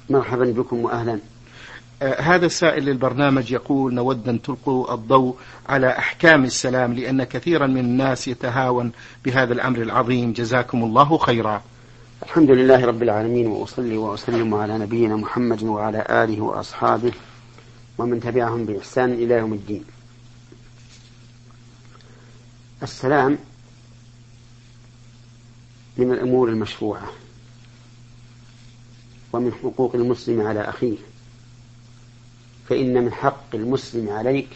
مرحبا بكم وأهلا. هذا السائل للبرنامج يقول: نود أن تلقوا الضوء على أحكام السلام، لأن كثيرا من الناس يتهاون بهذا الأمر العظيم، جزاكم الله خيرا. الحمد لله رب العالمين، وأصلي وأسلم على نبينا محمد وعلى آله وأصحابه ومن تبعهم بإحسان إلى يوم الدين. السلام من الأمور المشروعة ومن حقوق المسلم على أخيه، فإن من حق المسلم عليك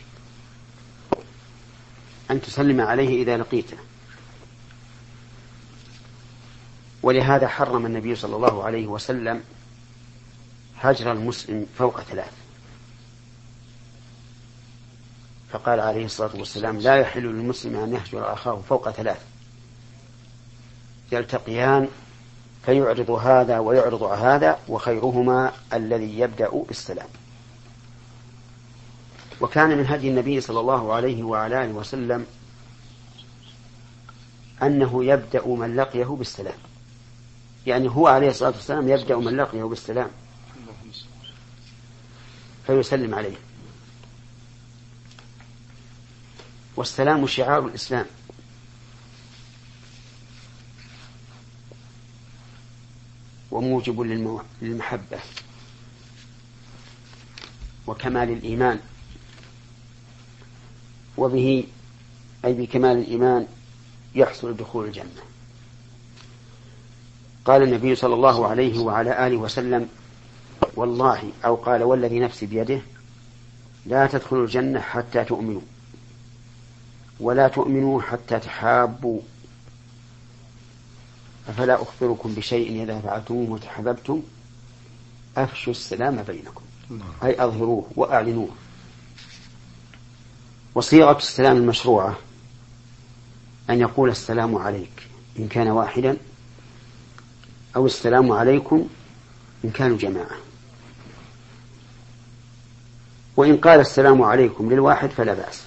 أن تسلم عليه إذا لقيته، ولهذا حرم النبي صلى الله عليه وسلم هجر المسلم فوق 3، فقال عليه الصلاة والسلام: لا يحل للمسلم أن يهجر أخاه فوق 3 يلتقيان فيعرض هذا ويعرض هذا، وخيرهما الذي يبدأ بالسلام. وكان من هدي النبي صلى الله عليه وعلى آله وسلم أنه يبدأ من لقيه بالسلام، يعني هو عليه الصلاة والسلام يبدأ من لقيه بالسلام فيسلم عليه. والسلام شعار الإسلام، وموجب للمحبة وكمال الإيمان، وبه أي بكمال الإيمان يحصل دخول الجنة. قال النبي صلى الله عليه وعلى آله وسلم: والله، أو قال والذي نفسي بيده، لا تدخلوا الجنة حتى تؤمنوا، ولا تؤمنوا حتى تحابوا، أفلا أخبركم بشيء إذا فعلتموه وتحاببتم أفشوا السلام بينكم، أي أظهروه وأعلنوه. وصيغة السلام المشروعة أن يقول: السلام عليك إن كان واحدا، أو السلام عليكم إن كانوا جماعة. وإن قال السلام عليكم للواحد فلا بأس.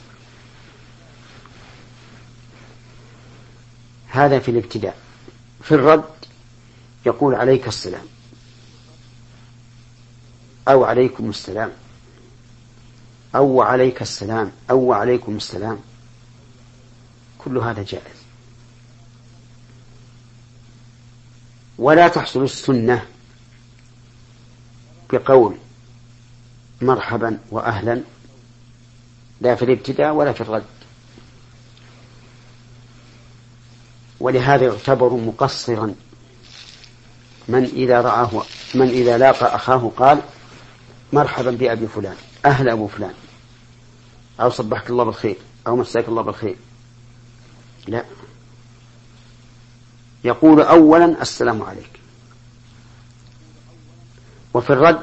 هذا في الابتداء. في الرد يقول: عليك السلام، أو عليكم السلام، أو عليك السلام، أو عليكم السلام، كل هذا جائز. ولا تحصل السنة بقول مرحبا وأهلا، لا في الابتداء ولا في الرد. ولهذا يعتبر مقصرا من إذا لاقى أخاه قال: مرحبا بأبي فلان، أهل أبو فلان، أو صبحك الله بالخير، أو مساك الله بالخير. لا، يقول أولا: السلام عليك. وفي الرد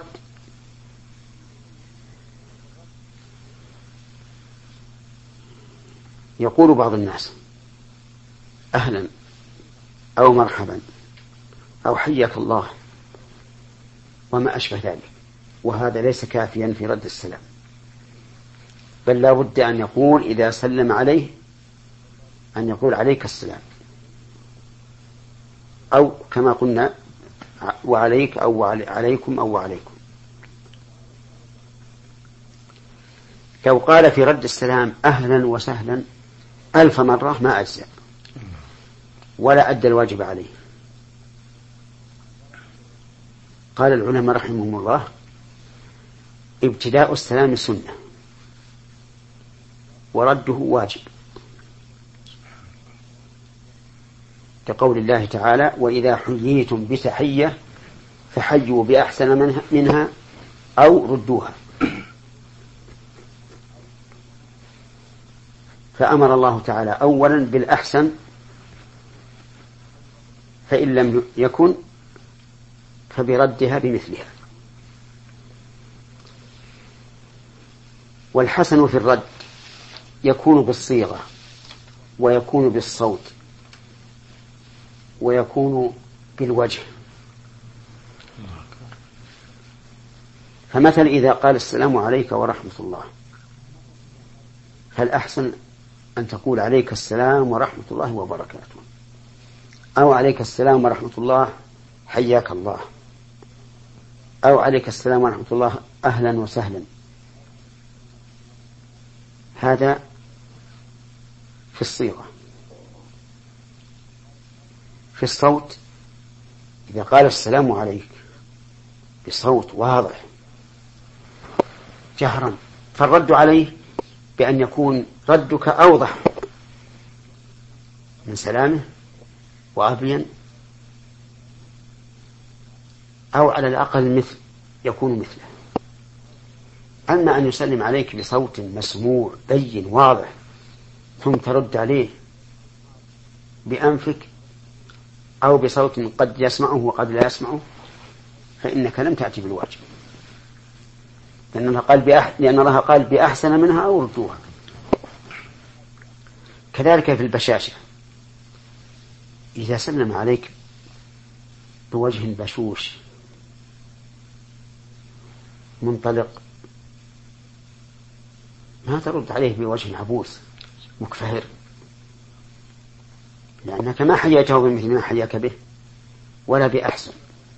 يقول بعض الناس: أهلا، أو مرحبا، أو حياك الله، وما أشبه ذلك. وهذا ليس كافيا في رد السلام، بل لا بد أن يقول إذا سلم عليه أن يقول: عليك السلام، أو كما قلنا: وعليك، أو عليكم، أو عليكم. لو قال في رد السلام: أهلا وسهلا 1000 مرة ما أجزأ ولا أدى الواجب عليه. قال العلماء رحمهم الله: ابتداء السلام سنة، ورده واجب، كقول الله تعالى: وإذا حييتم بتحية فحيوا بأحسن منها أو ردوها. فأمر الله تعالى أولا بالأحسن، فإن لم يكن فبردها بمثلها. والحسن في الرد يكون بالصيغة، ويكون بالصوت، ويكون بالوجه. فمثل إذا قال: السلام عليك ورحمة الله، فالأحسن أن تقول: عليك السلام ورحمة الله وبركاته، أو عليك السلام ورحمة الله حياك الله. أو عليك السلام ورحمة الله أهلا وسهلا، هذا في الصيغة. في الصوت إذا قال السلام عليك بصوت واضح جهرا، فالرد عليه بأن يكون ردك أوضح من سلامه وأبين، أو على الأقل مثل يكون مثله. أما أن يسلم عليك بصوت مسموع بين واضح ثم ترد عليه بأنفك أو بصوت قد يسمعه وقد لا يسمعه، فإنك لم تأتي بالواجب، لأن الله قال بأحسن منها أو ردوها. كذلك في البشاشة، إذا سلم عليك بوجه بشوش منطلق ما ترد عليه بوجه عبوس مكفهر، لأنك ما حياته بمثل ما حياك به ولا بأحسن.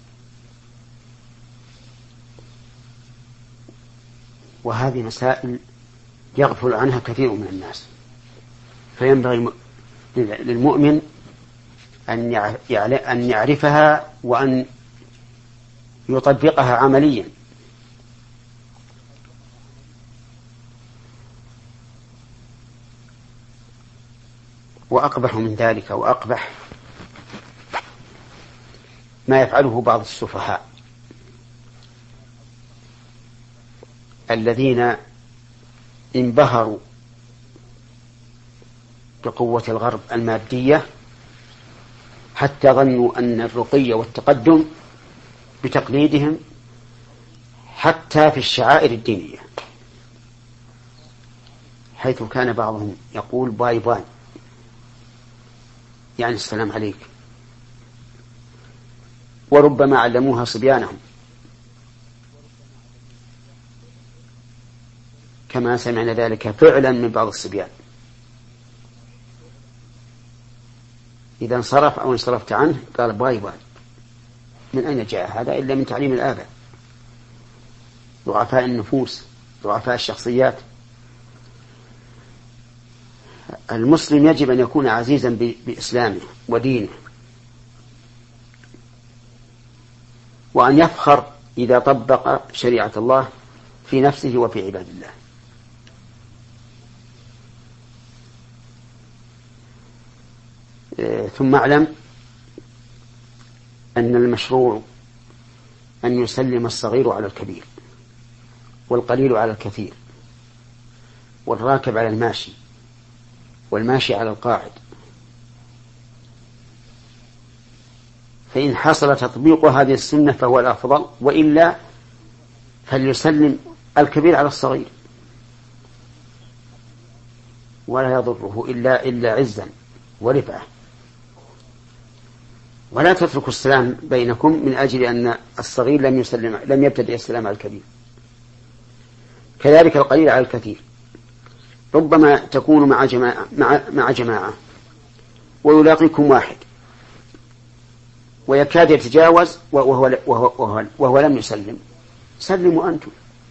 وهذه مسائل يغفل عنها كثير من الناس، فينبغي للمؤمن أن يعرفها وأن يطبقها عمليا. وأقبح من ذلك وأقبح ما يفعله بعض السفهاء الذين انبهروا بقوة الغرب المادية حتى ظنوا أن الرقي والتقدم بتقليدهم حتى في الشعائر الدينية، حيث كان بعضهم يقول باي باي يعني السلام عليك، وربما علموها صبيانهم كما سمعنا ذلك فعلا من بعض الصبيان، إذا انصرف أو انصرفت عنه قال باي باي. من أين جاء هذا إلا من تعليم الآباء ضعفاء النفوس ضعفاء الشخصيات. المسلم يجب أن يكون عزيزا بإسلامه ودينه، وأن يفخر إذا طبق شريعة الله في نفسه وفي عباد الله. ثم اعلم أن المشروع أن يسلم الصغير على الكبير، والقليل على الكثير، والراكب على الماشي، والماشي على القاعد. فإن حصل تطبيق هذه السنة فهو الأفضل، وإلا فليسلم الكبير على الصغير ولا يضره إلا عزا ورفعة. ولا تتركوا السلام بينكم من أجل أن الصغير لم يبتدئ السلام على الكبير. كذلك القليل على الكثير، ربما تكون مع جماعة ويلاقيكم واحد ويكاد يتجاوز وهو لم يسلم، سلموا أنتم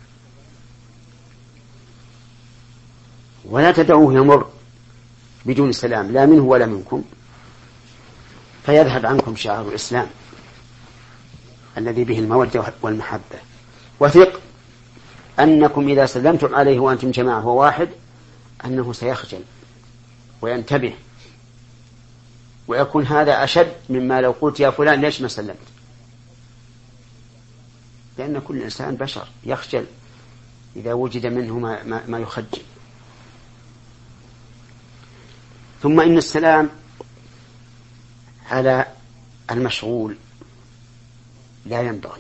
ولا تدعوه يمر بدون سلام لا منه ولا منكم، فيذهب عنكم شعار الإسلام الذي به المودة والمحبة. وثق أنكم إذا سلمتم عليه وأنتم جماعة وواحد أنه سيخجل وينتبه، ويكون هذا أشد مما لو قلت يا فلان ليش ما سلمت، لأن كل إنسان بشر يخجل إذا وجد منه ما يخجل. ثم إن السلام على المشغول لا ينبغي،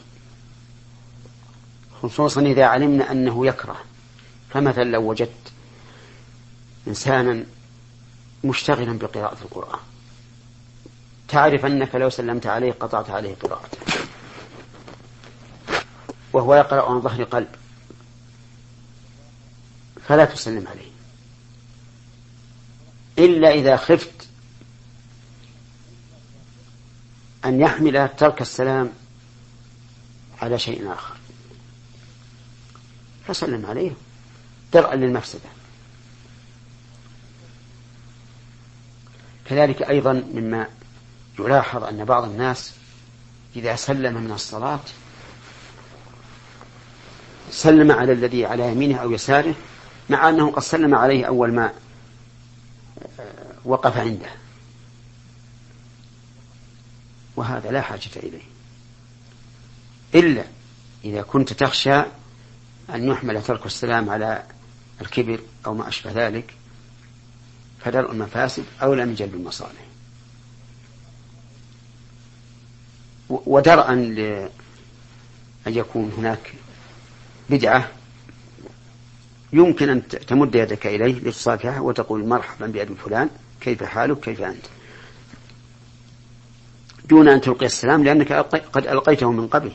خصوصا إذا علمنا أنه يكره. فمثلا لو وجدت إنسانا مشتغلا بقراءة القرآن تعرف أنك لو سلمت عليه قطعت عليه قراءته، وهو يقرأ عن ظهر قلب، فلا تسلم عليه إلا إذا خفت أن يحمل ترك السلام على شيء آخر. فسلم عليه درءا للمفسدة. كذلك أيضا مما يلاحظ أن بعض الناس إذا سلم من الصلاة سلم على الذي على يمينه أو يساره، مع أنه قد سلم عليه أول ما وقف عنده، وهذا لا حاجة إليه إلا إذا كنت تخشى أن يحمل ترك السلام على الكبر أو ما أشبه ذلك، فدرء المفاسد أولى من جلب المصالح. ودرءا لأن يكون هناك بدعة يمكن أن تمد يدك إليه لتصافحه وتقول مرحبا بأبي فلان، كيف حالك، كيف أنت، دون أن تلقي السلام، لأنك قد ألقيته من قبل.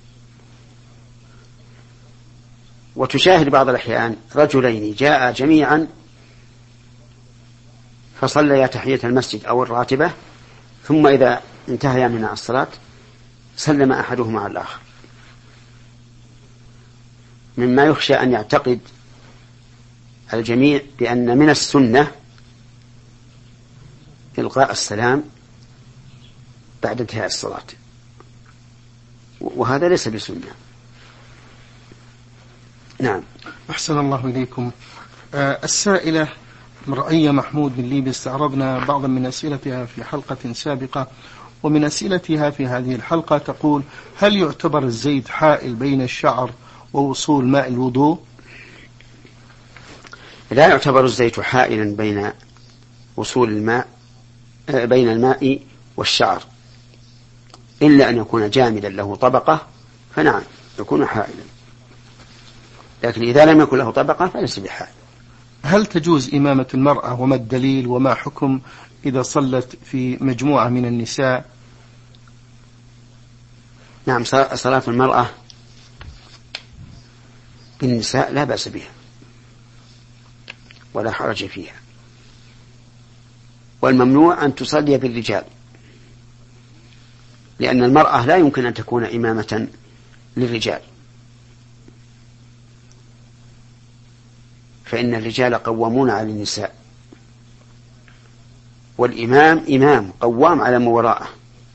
وتشاهد بعض الأحيان رجلين جاء جميعا فصليا تحية المسجد أو الراتبة، ثم إذا انتهيا من الصلاة سلم أحدهما على الآخر، مما يخشى أن يعتقد الجميع بأن من السنة إلقاء السلام بعد انتهاء الصلاة، وهذا ليس بسنة. نعم. أحسن الله إليكم. السائلة مرأية محمود من ليبيا، استعرضنا بعضا من أسئلتها في حلقة سابقة، ومن أسئلتها في هذه الحلقة تقول: هل يعتبر الزيت حائل بين الشعر ووصول ماء الوضوء؟ لا يعتبر الزيت حائلا بين وصول الماء بين الماء والشعر، إلا أن يكون جامدا له طبقة، فنعم يكون حائلا، لكن إذا لم يكن له طبقة فليس بحائل. هل تجوز إمامة المرأة، وما الدليل، وما حكم إذا صلت في مجموعة من النساء؟ نعم، صلاة المرأة بالنساء لا بأس بها ولا حرج فيها، والممنوع أن تصلي بالرجال، لأن المرأة لا يمكن أن تكون إمامة للرجال، فإن الرجال قوامون على النساء، والإمام إمام قوام على ما وراءه،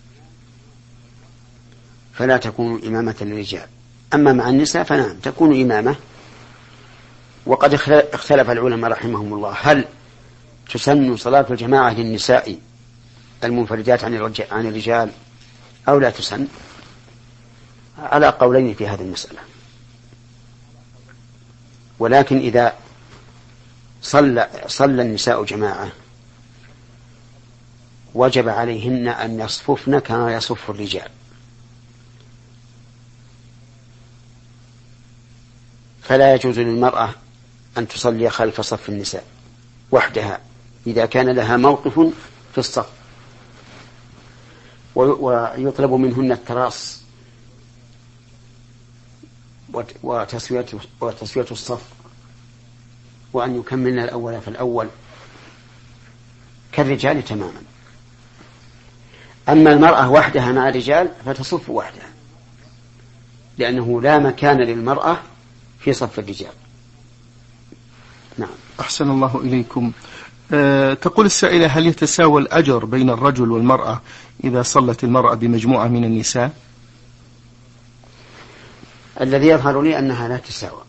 فلا تكون إمامة للرجال. أما مع النساء فنعم تكون إمامة. وقد اختلف العلماء رحمهم الله هل تسن صلاة الجماعة للنساء المنفردات عن الرجال أو لا تسن، على قولين في هذه المسألة. ولكن إذا صلى النساء جماعة وجب عليهن أن يصففن كما يصف الرجال، فلا يجوز للمرأة أن تصلي خلف صف النساء وحدها إذا كان لها موقف في الصف، ويطلب منهن التراص وتسوية الصف، وأن يكملن الأول فالأول كالرجال تماما. أما المرأة وحدها مع الرجال فتصف وحدها، لأنه لا مكان للمرأة في صف الرجال. نعم. أحسن الله إليكم. تقول السائلة: هل يتساوى الأجر بين الرجل والمرأة إذا صلت المرأة بمجموعة من النساء؟ الذي يظهر لي أنها لا تساوى،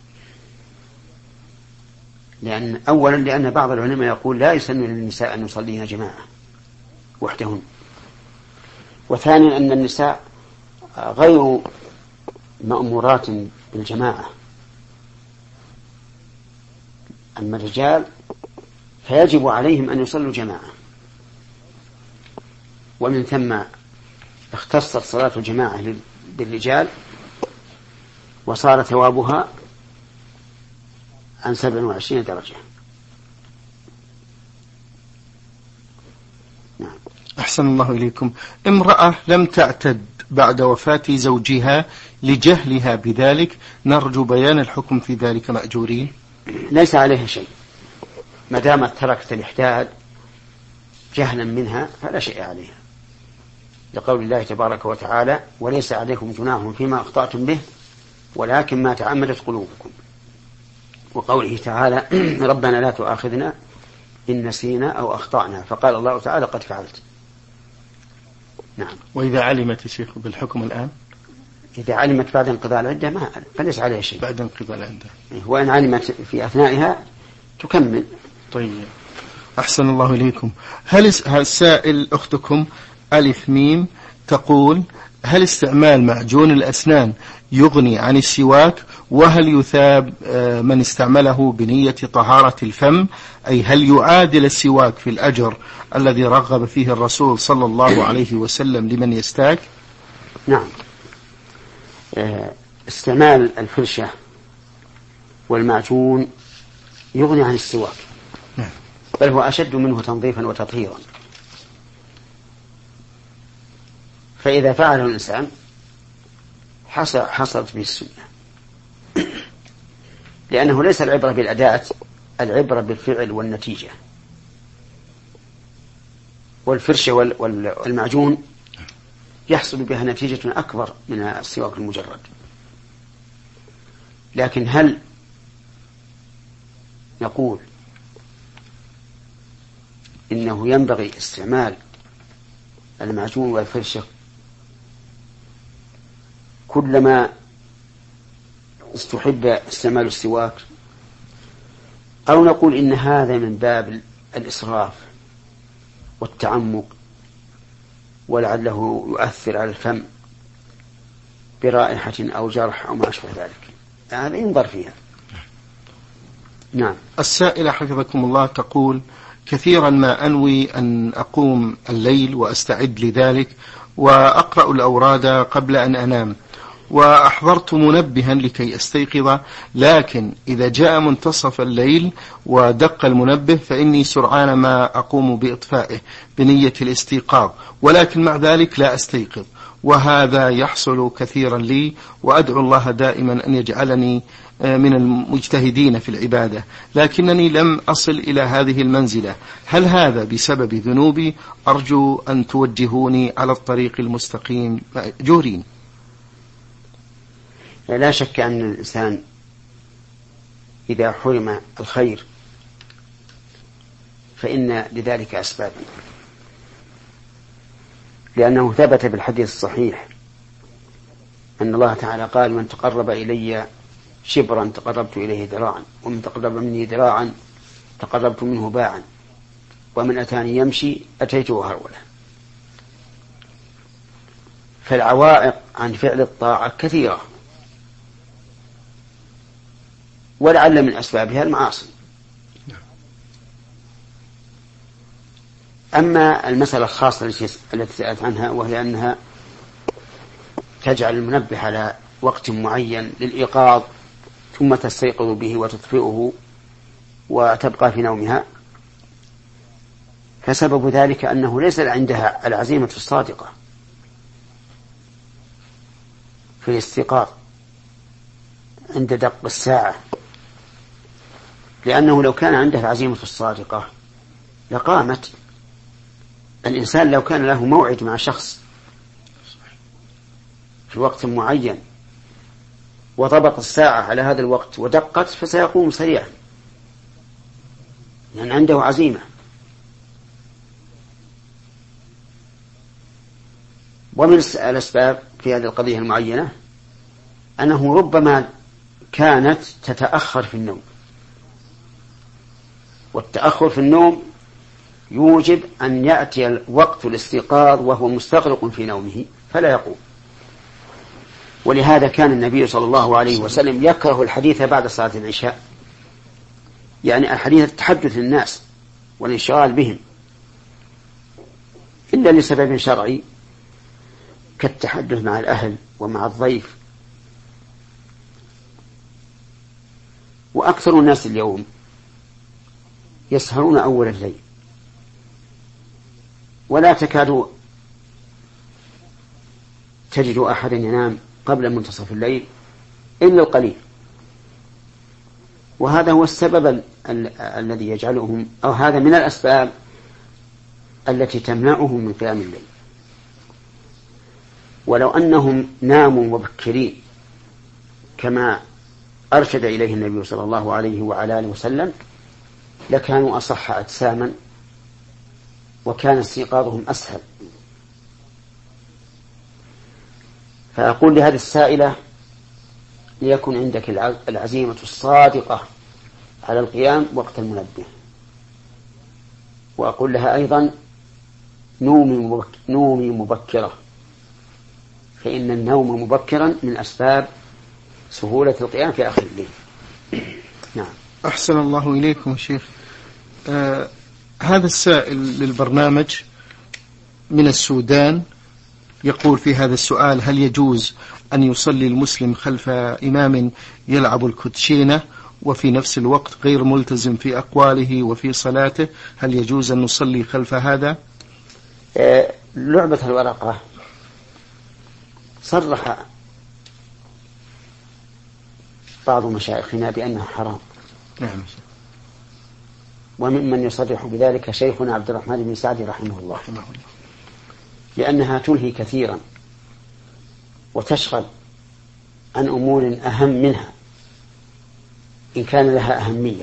أولا لأن بعض العلماء يقول لا يسن للنساء أن يصلين جماعة وحدهن، وثانيا أن النساء غير مأمورات بالجماعة، أما الرجال فيجب عليهم أن يصلوا جماعة، ومن ثم اختصت صلاة الجماعة بالرجال وصار ثوابها عن 27 درجة. نعم. أحسن الله إليكم. امرأة لم تعتد بعد وفاة زوجها لجهلها بذلك، نرجو بيان الحكم في ذلك مأجورين. ليس عليها شيء ما دامت تركت الإحداد جهلا منها فلا شيء عليها، لقول الله تبارك وتعالى: وليس عليكم جناح فيما أخطأتم به ولكن ما تعمدت قلوبكم. وقوله تعالى ربنا لا تؤاخذنا إن نسينا أو أخطأنا، فقال الله تعالى قد فعلت. نعم. وإذا علمت الشيخ بالحكم الآن؟ إذا علمت بعد انقضاء العدة فليس عليها شيء. بعد انقضاء العدة. وإن علمت في أثنائها تكمل. طيب، أحسن الله إليكم. هل السائل أختكم ألف ميم تقول: هل استعمال معجون الأسنان يغني عن السواك؟ وهل يثاب من استعمله بنية طهارة الفم؟ أي هل يعادل السواك في الأجر الذي رغب فيه الرسول صلى الله عليه وسلم لمن يستاك؟ نعم. استعمال الفرشة والمعجون يغني عن السواك، بل هو أشد منه تنظيفا وتطهيرا. فإذا فعله الإنسان حصلت به السنة، لأنه ليس العبرة بالأداة، العبرة بالفعل والنتيجة. والفرشة والمعجون يحصل بها نتيجة أكبر من السواك المجرد. لكن هل نقول إنه ينبغي استعمال المعجون والفرشة كلما استحب استعمال السواك، أو نقول إن هذا من باب الإسراف والتعمق ولعله يؤثر على الفم برائحة أو جرح أو ما أشبه ذلك؟ هذا ينظر فيها. نعم. السائلة حفظكم الله تقول: كثيرا ما أنوي أن أقوم الليل وأستعد لذلك وأقرأ الأوراد قبل أن أنام، وأحضرت منبها لكي أستيقظ، لكن إذا جاء منتصف الليل ودق المنبه فإني سرعان ما أقوم بإطفائه بنية الاستيقاظ، ولكن مع ذلك لا أستيقظ، وهذا يحصل كثيرا لي، وأدعو الله دائما أن يجعلني من المجتهدين في العبادة، لكنني لم أصل إلى هذه المنزلة. هل هذا بسبب ذنوبي؟ أرجو أن توجهوني على الطريق المستقيم مأجورين. لا شك أن الإنسان إذا حرم الخير فإن لذلك أسبابا، لأنه ثبت بالحديث الصحيح أن الله تعالى قال: من تقرب إلي شبرا تقربت إليه ذراعا، ومن تقرب مني ذراعا تقربت منه باعا، ومن أتاني يمشي أتيته هرولة. فالعوائق عن فعل الطاعة كثيرة، ولعل من أسبابها المعاصي. أما المسألة الخاصة التي سألت عنها، وهي أنها تجعل المنبه على وقت معين للإيقاظ ثم تستيقظ به وتطفئه وتبقى في نومها، فسبب ذلك أنه ليس عندها العزيمة الصادقة في الاستيقاظ عند دق الساعة، لأنه لو كان عنده العزيمة الصادقة لقامت. الإنسان لو كان له موعد مع شخص في وقت معين وضبط الساعة على هذا الوقت ودقت فسيقوم سريعا، لأن عنده عزيمة. ومن الأسباب في هذه القضية المعينة أنه ربما كانت تتأخر في النوم، والتأخر في النوم يوجب أن يأتي وقت الاستيقاظ وهو مستغرق في نومه فلا يقوم. ولهذا كان النبي صلى الله عليه وسلم يكره الحديث بعد صلاة العشاء، يعني الحديث التحدث الناس والانشغال بهم، إلا لسبب شرعي كالتحدث مع الأهل ومع الضيف. وأكثر الناس اليوم يسهرون أول الليل، ولا تكاد تجد أحد ينام قبل منتصف الليل إلا القليل، وهذا هو السبب الذي يجعلهم، أو هذا من الأسباب التي تمنعهم من قيام الليل. ولو أنهم ناموا مبكرين كما أرشد إليه النبي صلى الله عليه وعلى آله وسلم لكانوا أصح أجساما وكان استيقاظهم أسهل. فأقول لهذه السائلة ليكن عندك العزيمة الصادقة على القيام وقت المنبه. وأقول لها أيضا نومي مبكرة، فإن النوم مبكرا من أسباب سهولة القيام في آخر الليل. نعم. أحسن الله إليكم شيخ. هذا السائل للبرنامج من السودان يقول في هذا السؤال: هل يجوز أن يصلي المسلم خلف إمام يلعب الكوتشينة وفي نفس الوقت غير ملتزم في أقواله وفي صلاته؟ هل يجوز أن نصلي خلف هذا؟ لعبة الورقة صرح بعض مشايخنا بأنها حرام. نعم. وممن يصرح بذلك شيخنا عبد الرحمن بن سعدي رحمه الله، لأنها تلهي كثيرا وتشغل عن أمور أهم منها إن كان لها أهمية.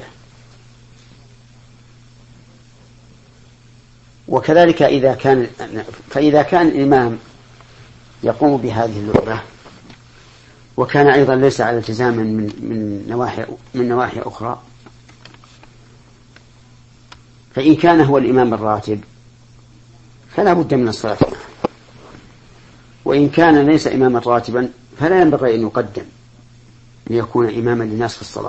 وكذلك فإذا كان الإمام يقوم بهذه اللعبة وكان أيضا ليس على التزام من نواحي أخرى، فإن كان هو الإمام الراتب فلا بد من الصلاة معه، وإن كان ليس إماما راتبا فلا ينبغي أن يقدم ليكون إماما للناس في الصلاة،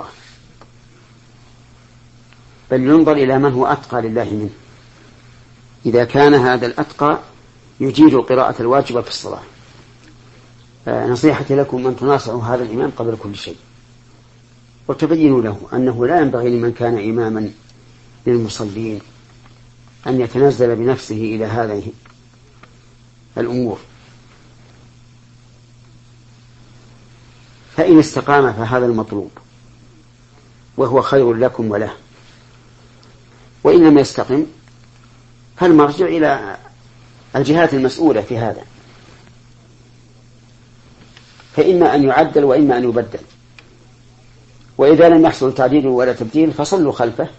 بل ينظر إلى من هو أتقى لله منه. إذا كان هذا الأتقى يجيد القراءة الواجبة في الصلاة. نصيحتي لكم أن تناصحوا هذا الإمام قبل كل شيء، وتبينوا له أنه لا ينبغي لمن كان إماما للمصلين أن يتنزل بنفسه إلى هذه الأمور. فإن استقام فهذا المطلوب وهو خير لكم وله، وإن لم يستقم فالمرجع إلى الجهات المسؤولة في هذا، فإما أن يعدل وإما أن يبدل. وإذا لم يحصل تعديل ولا تبديل فصلوا خلفه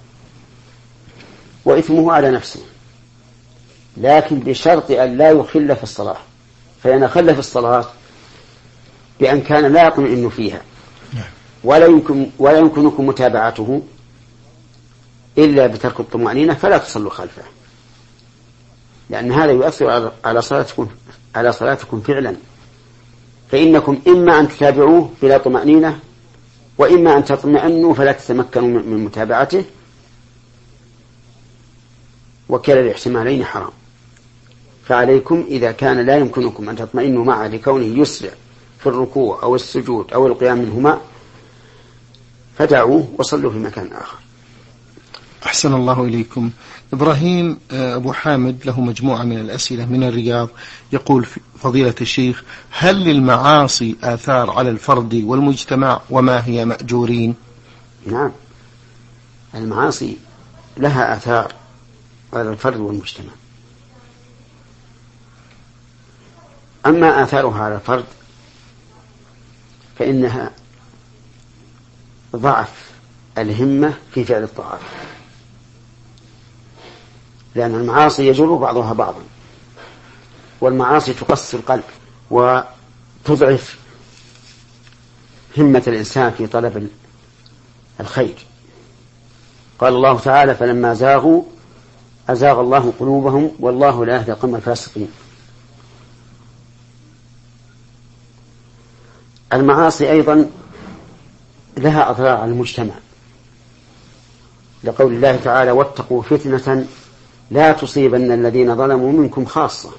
وإثمه على نفسه، لكن بشرط أن لا يخل في الصلاة، فإن خل في الصلاة بأن كان لا يطمئن فيها ولا يمكنكم متابعته إلا بترك الطمأنينة فلا تصلوا خلفه، لأن هذا يؤثر على صلاتكم فعلا. فإنكم إما أن تتابعوه بلا طمأنينة وإما أن تطمئنوا فلا تتمكنوا من متابعته، وكلا الاحتمالين حرام. فعليكم إذا كان لا يمكنكم أن تطمئنوا معه لكونه يسرع في الركوع أو السجود أو القيام منهما فدعوه وصلوا في مكان آخر. أحسن الله إليكم. إبراهيم أبو حامد له مجموعة من الأسئلة من الرياض، يقول فضيلة الشيخ: هل للمعاصي آثار على الفرد والمجتمع وما هي مأجورين؟ نعم، المعاصي لها آثار على الفرد والمجتمع. أما آثارها على الفرد فإنها ضعف الهمة في فعل الطاعات، لأن المعاصي يجر بعضها بعضا، والمعاصي تقسي القلب وتضعف همة الإنسان في طلب الخير. قال الله تعالى: فلما زاغوا أزاغ الله قلوبهم والله لا يهدي القوم الفاسقين. المعاصي أيضا لها أضرار على المجتمع، لقول الله تعالى: واتقوا فتنة لا تصيبن الذين ظلموا منكم خاصة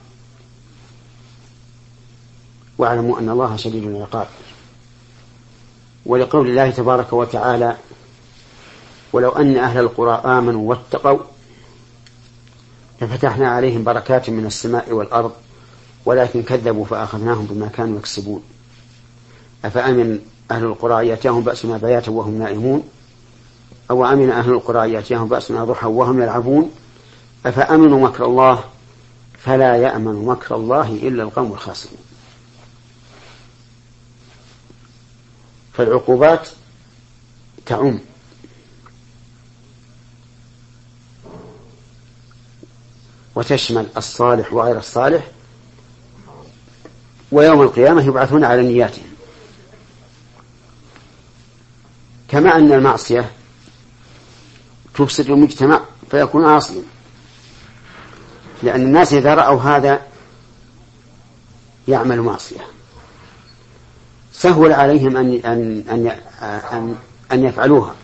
واعلموا أن الله شديد العقاب. ولقول الله تبارك وتعالى: ولو أن أهل القرى آمنوا واتقوا لفتحنا عليهم بركات من السماء والأرض ولكن كذبوا فأخذناهم بما كانوا يكسبون. أفأمن أهل القرى يأتيهم بأسنا بياتا وهم نائمون أو أمن أهل القرى يأتيهم بأسنا ضحى وهم يلعبون أفأمنوا مكر الله فلا يأمن مكر الله إلا القوم الخاسرون. فالعقوبات تعم، وتشمل الصالح وغير الصالح، ويوم القيامة يبعثون على نياتهم. كما أن المعصية تفسد المجتمع فيكون عاصيا، لأن الناس إذا رأوا هذا يعمل معصية سهل عليهم أن يفعلوها،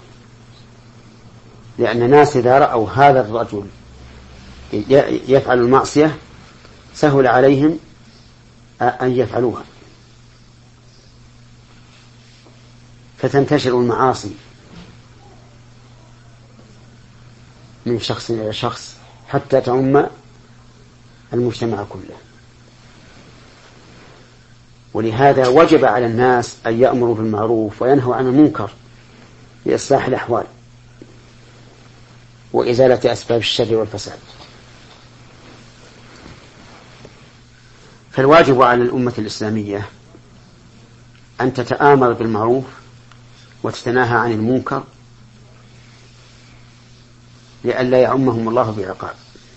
لأن الناس إذا رأوا هذا الرجل يفعل المعصية سهل عليهم أن يفعلوها، فتنتشر المعاصي من شخص إلى شخص حتى تعم المجتمع كله. ولهذا وجب على الناس أن يأمروا بالمعروف وينهوا عن المنكر لإصلاح الأحوال وإزالة أسباب الشر والفساد. فالواجب على الأمة الإسلامية أن تتآمر بالمعروف وتتناهى عن المنكر لئلا يعمهم الله بعقاب.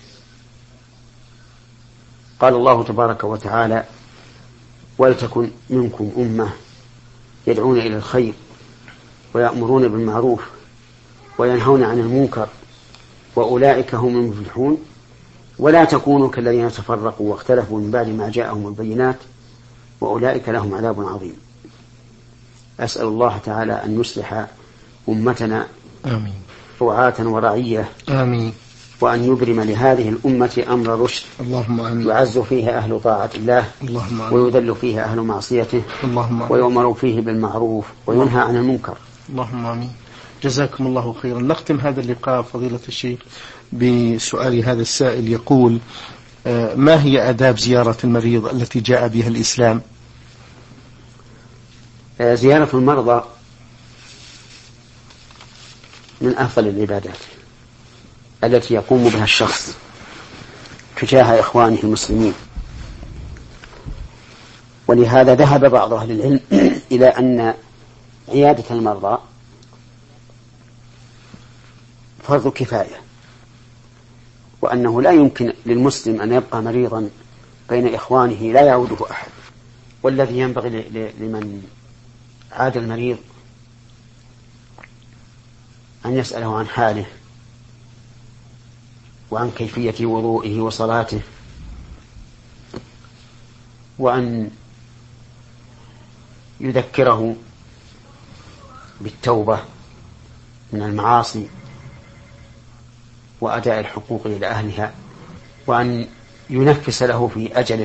قال الله تبارك وتعالى: ولتكن منكم أمة يدعون إلى الخير ويأمرون بالمعروف وينهون عن المنكر وأولئك هم المفلحون ولا تكونوا كالذين تفرقوا واختلفوا من بعد ما جاءهم البينات وأولئك لهم عذاب عظيم. أسأل الله تعالى أن يصلح أمتنا آمين رعاة ورعية آمين، وأن يبرم لهذه الأمة أمر رشد اللهم آمين، يعز فيها أهل طاعة الله اللهم آمين، ويذل فيها أهل معصيته اللهم آمين، ويؤمر فيه بالمعروف وينهى عن المنكر اللهم آمين. جزاكم الله خيرا. نختم هذا اللقاء فضيلة الشيخ بسؤال هذا السائل يقول: ما هي آداب زيارة المريض التي جاء بها الإسلام؟ زيارة المرضى من أفضل العبادات التي يقوم بها الشخص تجاه إخوانه المسلمين، ولهذا ذهب بعض أهل العلم إلى أن عيادة المرضى فرض كفاية، وأنه لا يمكن للمسلم أن يبقى مريضا بين إخوانه لا يعوده أحد، والذي ينبغي لمن عاد المريض أن يسأله عن حاله وعن كيفية وضوئه وصلاته، وأن يذكره بالتوبة من المعاصي وأداء الحقوق إلى أهلها، وأن ينفس له في أجله،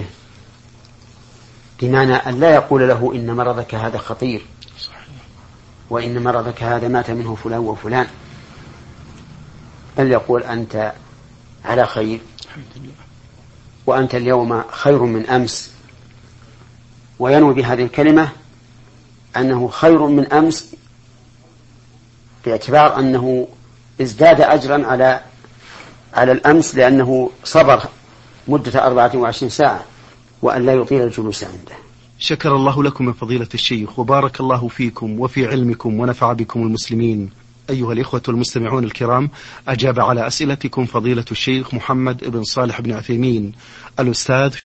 بمعنى أن لا يقول له إن مرضك هذا خطير وإن مرضك هذا مات منه فلان وفلان، بل يقول أنت على خير وأنت اليوم خير من أمس، وينوي بهذه الكلمة أنه خير من أمس باعتبار أنه ازداد أجرا على الأمس لأنه صبر مدة 24 ساعة وأن لا يطيل الجلوس عنده. شكر الله لكم من فضيلة الشيخ وبارك الله فيكم وفي علمكم ونفع بكم المسلمين. أيها الإخوة المستمعون الكرام، أجاب على أسئلتكم فضيلة الشيخ محمد بن صالح بن عثيمين الأستاذ